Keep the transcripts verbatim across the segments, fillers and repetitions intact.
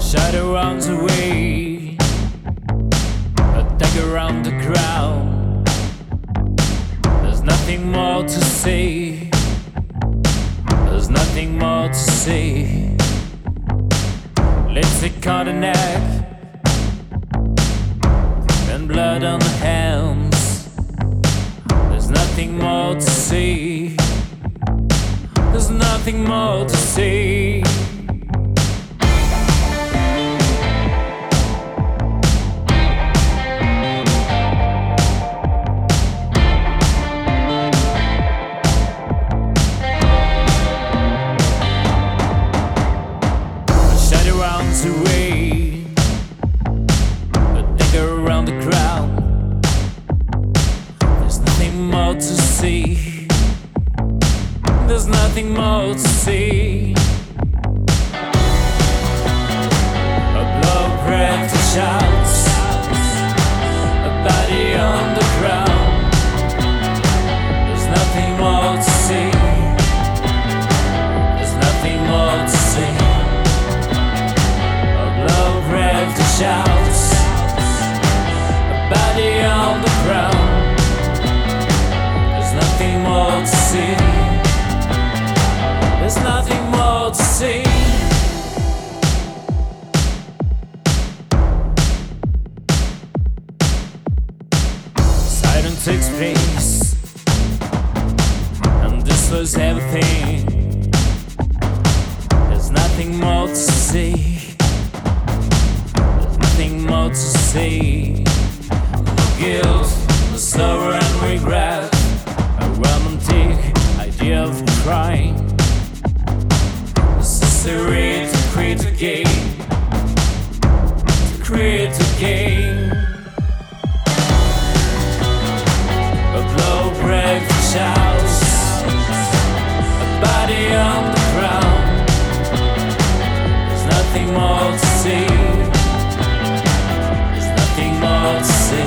shadow runs away, a dagger around the ground. There's nothing more to say, there's nothing more to say. Lipstick on the neck and blood on the hands. There's nothing more to say, there's nothing more to say. Away, a dagger around the ground. There's nothing more to say, there's nothing more to say. A blow breath shouts, a body on the ground. There's nothing more to say, there's nothing more to say. Shouts, a body on the ground. There's nothing more to see, there's nothing more to see. Silence takes place, and this was everything. There's nothing more to say, nothing more to say. The guilt, the sorrow and regret, a romantic idea of crime, necessary to create again, to create again. A blow break the shouts, a body on the ground. There's nothing more to say, more to say.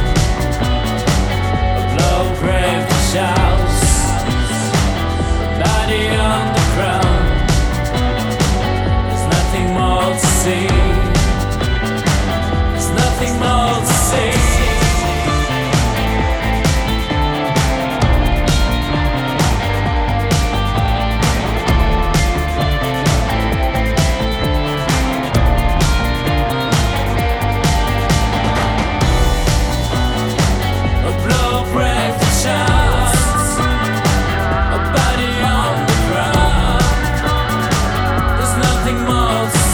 A blow grave shouts, a body on the ground. There's nothing more to say, there's nothing more to say. Nothing more.